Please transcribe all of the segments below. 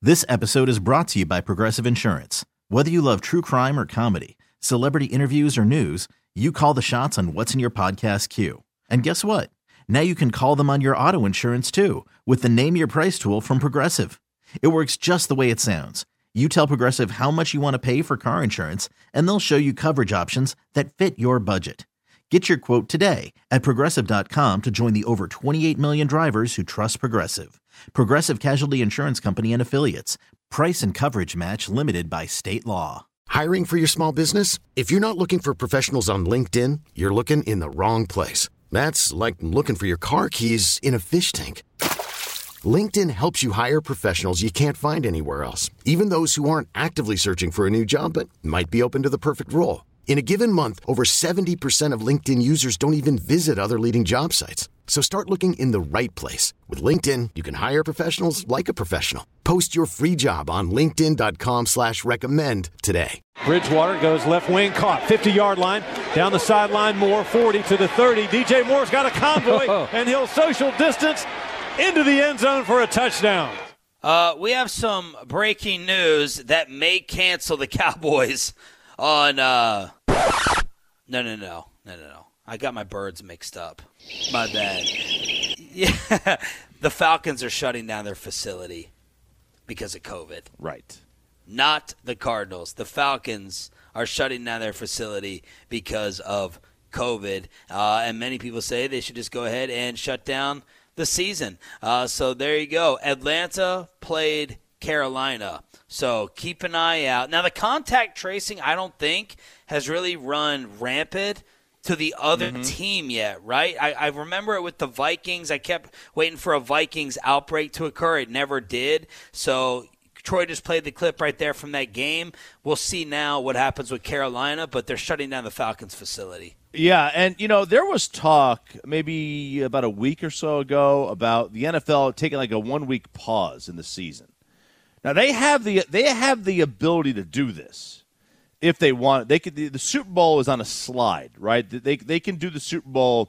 This episode is brought to you by Progressive Insurance. Whether you love true crime or comedy, celebrity interviews or news, you call the shots on what's in your podcast queue. And guess what? Now you can call them on your auto insurance too with the Name Your Price tool from Progressive. It works just the way it sounds. You tell Progressive how much you want to pay for car insurance, and they'll show you coverage options that fit your budget. Get your quote today at Progressive.com to join the over 28 million drivers who trust Progressive. Progressive Casualty Insurance Company and Affiliates. Price and coverage match limited by state law. Hiring for your small business? If you're not looking for professionals on LinkedIn, you're looking in the wrong place. That's like looking for your car keys in a fish tank. LinkedIn helps you hire professionals you can't find anywhere else, even those who aren't actively searching for a new job but might be open to the perfect role. In a given month, over 70% of LinkedIn users don't even visit other leading job sites. So start looking in the right place. With LinkedIn, you can hire professionals like a professional. Post your free job on linkedin.com/recommend today. Bridgewater goes left wing, caught, 50-yard line, down the sideline, Moore, 40 to the 30. DJ Moore's got a convoy, and he'll social distance into the end zone for a touchdown. We have some breaking news that may cancel the Cowboys on No. I got my birds mixed up. My bad. Yeah, the Falcons are shutting down their facility because of COVID. Right. Not the Cardinals. The Falcons are shutting down their facility because of COVID. And many people say they should just go ahead and shut down the season. So there you go. Atlanta played Carolina. So keep an eye out. Now, the contact tracing, I don't think, has really run rampant to the other team yet, right? I remember it with the Vikings. I kept waiting for a Vikings outbreak to occur. It never did. So Troy just played the clip right there from that game. We'll see now what happens with Carolina, but they're shutting down the Falcons facility. Yeah, and, there was talk maybe about a week or so ago about the NFL taking like a 1-week pause in the season. Now, they have the ability to do this if they want. They could. The Super Bowl is on a slide, right? They can do the Super Bowl.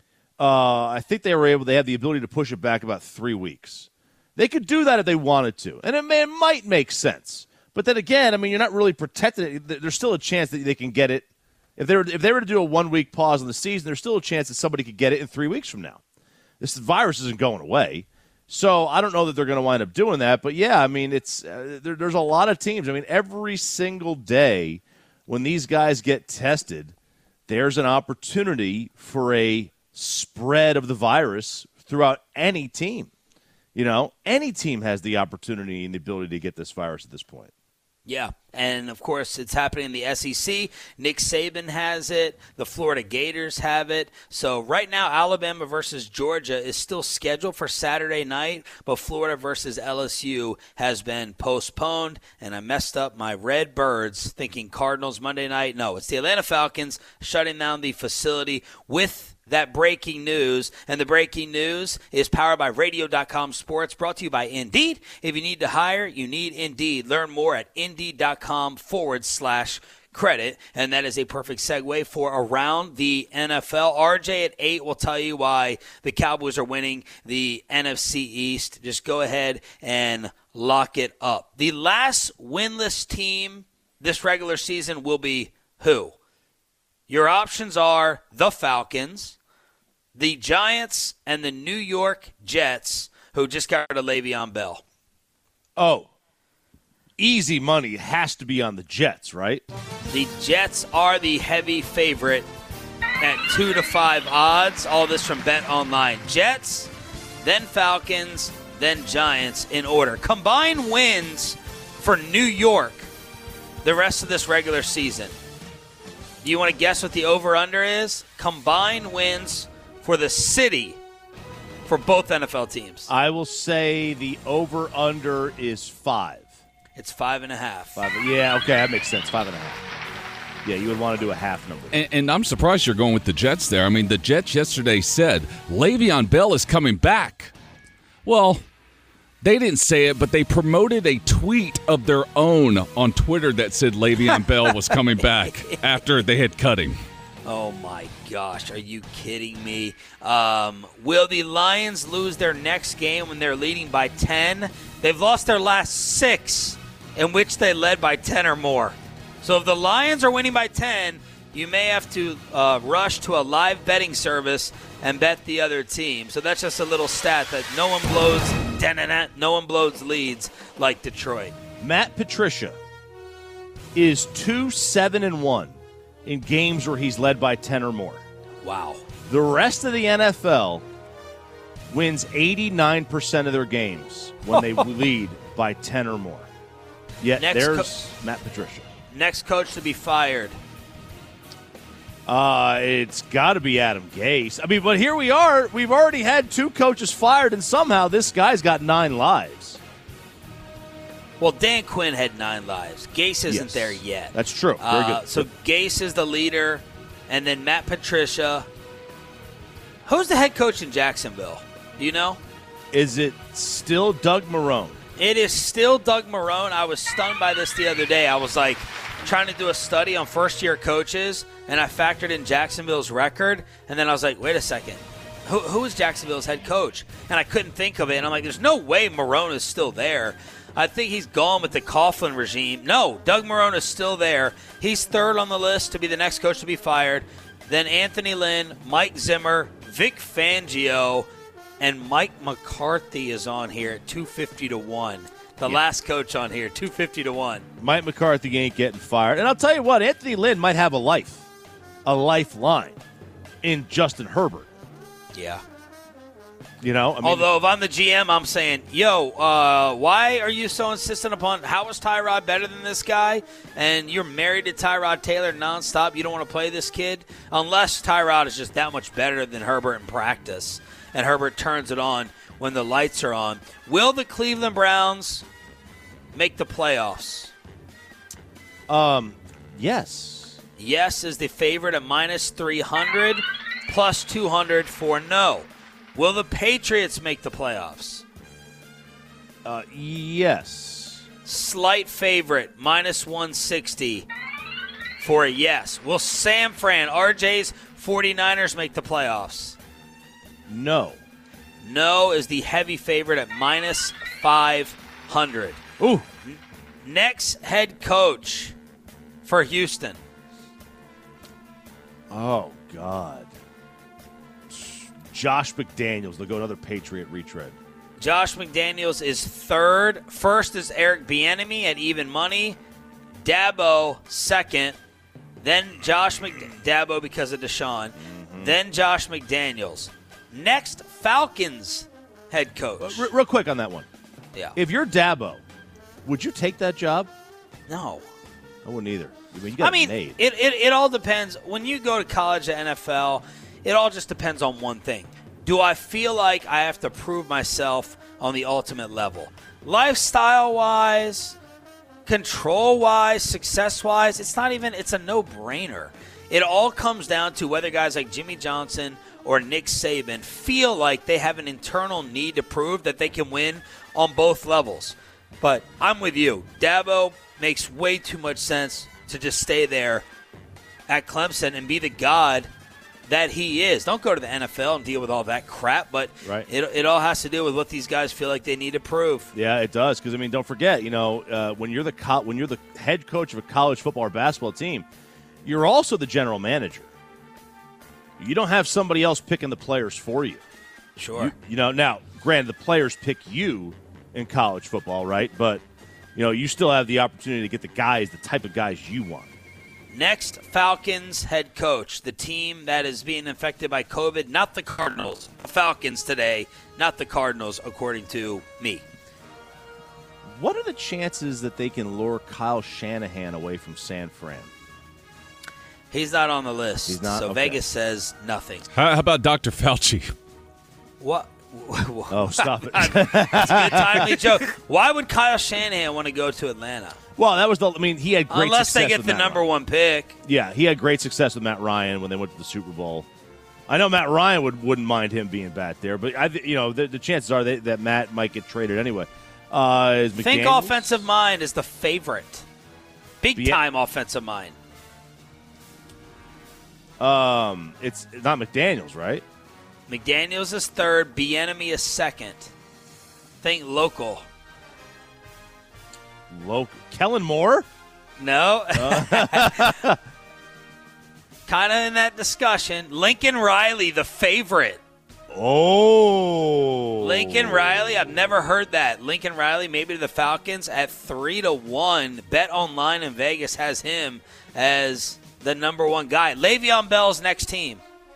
I think they have the ability to push it back about 3 weeks. They could do that if they wanted to, and it might make sense. But then again, you're not really protected. There's still a chance that they can get it. If they were to do a 1-week pause in the season, there's still a chance that somebody could get it in 3 weeks from now. This virus isn't going away. So I don't know that they're going to wind up doing that. But, yeah, it's there's a lot of teams. Every single day when these guys get tested, there's an opportunity for a spread of the virus throughout any team. Any team has the opportunity and the ability to get this virus at this point. Yeah, and, of course, it's happening in the SEC. Nick Saban has it. The Florida Gators have it. So right now, Alabama versus Georgia is still scheduled for Saturday night, but Florida versus LSU has been postponed, and I messed up my red birds thinking Cardinals Monday night. No, it's the Atlanta Falcons shutting down the facility with that breaking news. And the breaking news is powered by Radio.com Sports, brought to you by Indeed. If you need to hire, you need Indeed. Learn more at Indeed.com/credit. And that is a perfect segue for Around the NFL. RJ at 8 will tell you why the Cowboys are winning the NFC East. Just go ahead and lock it up. The last winless team this regular season will be who? Your options are the Falcons, the Giants, and the New York Jets, who just got rid of Le'Veon Bell. Oh, easy money has to be on the Jets, right? The Jets are the heavy favorite at 2 to 5 odds. All this from Bet Online. Jets, then Falcons, then Giants in order. Combined wins for New York the rest of this regular season. Do you want to guess what the over-under is? Combined wins for the city for both NFL teams. I will say the over-under is 5. It's 5.5. 5. Yeah, okay, that makes sense. 5.5. Yeah, you would want to do a half number. And I'm surprised you're going with the Jets there. The Jets yesterday said Le'Veon Bell is coming back. Well, they didn't say it, but they promoted a tweet of their own on Twitter that said Le'Veon Bell was coming back after they had cut him. Oh, my gosh. Are you kidding me? Will the Lions lose their next game when they're leading by 10? They've lost their last 6 in which they led by 10 or more. So if the Lions are winning by 10, you may have to rush to a live betting service and bet the other team. So that's just a little stat that no one blows leads like Detroit. Matt Patricia is 2-7-1 in games where he's led by 10 or more. Wow. The rest of the NFL wins 89% of their games when they lead by 10 or more. Yet there's Matt Patricia. Next coach to be fired. It's got to be Adam Gase. I mean, but here we are. We've already had 2 coaches fired, and somehow this guy's got 9 lives. Well, Dan Quinn had 9 lives. Gase isn't there yet. That's true. Very good. So Gase is the leader, and then Matt Patricia. Who's the head coach in Jacksonville? Do you know? Is it still Doug Marrone? It is still Doug Marrone. I was stunned by this the other day. I was like trying to do a study on first-year coaches, and I factored in Jacksonville's record, and then I was like, wait a second. Who is Jacksonville's head coach? And I couldn't think of it, and I'm like, there's no way Marrone is still there. I think he's gone with the Coughlin regime. No, Doug Marrone is still there. He's third on the list to be the next coach to be fired. Then Anthony Lynn, Mike Zimmer, Vic Fangio, and Mike McCarthy is on here at 250-1. The last coach on here, 250-1. Mike McCarthy ain't getting fired. And I'll tell you what, Anthony Lynn might have a lifeline in Justin Herbert. Yeah. You know, I mean, although if I'm the GM, I'm saying, why are you so insistent upon how is Tyrod better than this guy? And you're married to Tyrod Taylor nonstop. You don't want to play this kid unless Tyrod is just that much better than Herbert in practice, and Herbert turns it on when the lights are on. Will the Cleveland Browns make the playoffs? Yes. Yes is the favorite at minus 300, plus 200 for no. Will the Patriots make the playoffs? Yes. Slight favorite, minus 160 for a yes. Will San Fran, RJ's 49ers make the playoffs? No. No is the heavy favorite at minus 500. Ooh. Next head coach for Houston. Oh, God. Josh McDaniels. They'll go another Patriot retread. Josh McDaniels is third. First is Eric Bieniemy at even money. Dabo second. Then Dabo because of Deshaun. Mm-hmm. Then Josh McDaniels. Next, Falcons head coach. Real quick on that one. Yeah. If you're Dabo, would you take that job? No. I wouldn't either. I mean, it all depends. When you go to college to NFL, it all just depends on one thing. Do I feel like I have to prove myself on the ultimate level? Lifestyle-wise, control-wise, success-wise, it's a no-brainer. It all comes down to whether guys like Jimmy Johnson or Nick Saban feel like they have an internal need to prove that they can win on both levels. But I'm with you. Dabo makes way too much sense to just stay there at Clemson and be the god that he is. Don't go to the NFL and deal with all that crap, but right. It all has to do with what these guys feel like they need to prove. Yeah, it does. Because, don't forget, when you're the head coach of a college football or basketball team, you're also the general manager. You don't have somebody else picking the players for you. Sure. Now, granted, the players pick you in college football, right? But, you still have the opportunity to get the type of guys you want. Next, Falcons head coach, the team that is being infected by COVID, not the Cardinals. The Falcons today, not the Cardinals, according to me. What are the chances that they can lure Kyle Shanahan away from San Fran? He's not on the list. He's not? So Okay. Vegas says nothing. How about Dr. Fauci? What? Oh, stop it. It's a good timely joke. Why would Kyle Shanahan want to go to Atlanta? Well, that was he had great Unless success they get with the Matt number Ryan. one pick. Yeah, he had great success with Matt Ryan when they went to the Super Bowl. I know Matt Ryan wouldn't mind him being back there, but the chances are that Matt might get traded anyway. Think offensive mind is the favorite. Big time offensive mind. It's not McDaniels, right? McDaniels is third. Bieniemy is second. Think local. Local. Kellen Moore? No. Kind of in that discussion. Lincoln Riley, the favorite. Oh. Lincoln Riley, I've never heard that. Lincoln Riley, maybe to the Falcons at 3-1. Bet Online in Vegas has him as the number one guy. Le'Veon Bell's next team.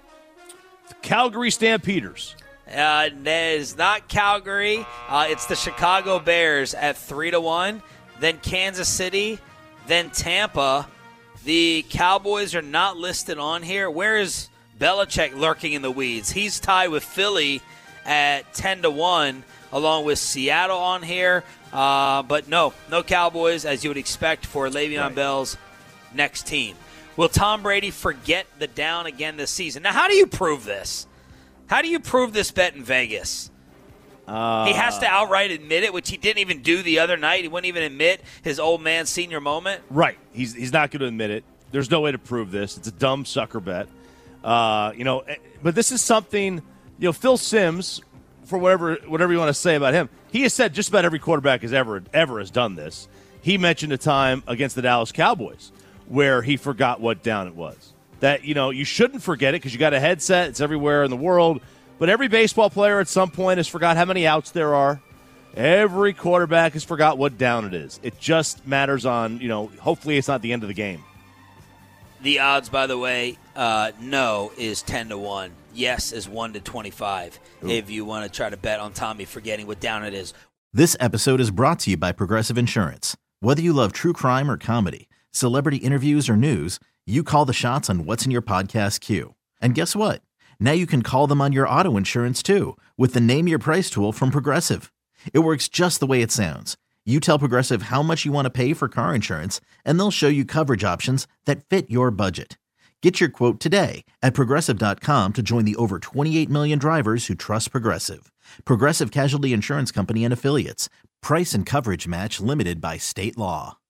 The Calgary Stampeders. That is not Calgary. It's the Chicago Bears at 3-1. Then Kansas City. Then Tampa. The Cowboys are not listed on here. Where is Belichick lurking in the weeds? He's tied with Philly at 10-1, along with Seattle on here. But no Cowboys, as you would expect for Le'Veon Bell's next team. Will Tom Brady forget the down again this season? Now, how do you prove this? How do you prove this bet in Vegas? He has to outright admit it, which he didn't even do the other night. He wouldn't even admit his old man senior moment. Right. He's not going to admit it. There's no way to prove this. It's a dumb sucker bet. But this is something, Phil Simms, for whatever you want to say about him, he has said just about every quarterback has ever has done this. He mentioned a time against the Dallas Cowboys where he forgot what down it was. That, you shouldn't forget it because you got a headset. It's everywhere in the world. But every baseball player at some point has forgot how many outs there are. Every quarterback has forgot what down it is. It just matters on, hopefully it's not the end of the game. The odds, by the way, no is 10-1. Yes is 1-25. Ooh. If you want to try to bet on Tommy forgetting what down it is. This episode is brought to you by Progressive Insurance. Whether you love true crime or comedy, celebrity interviews or news, you call the shots on what's in your podcast queue. And guess what? Now you can call them on your auto insurance too with the Name Your Price tool from Progressive. It works just the way it sounds. You tell Progressive how much you want to pay for car insurance, and they'll show you coverage options that fit your budget. Get your quote today at Progressive.com to join the over 28 million drivers who trust Progressive. Progressive Casualty Insurance Company and Affiliates. Price and coverage match limited by state law.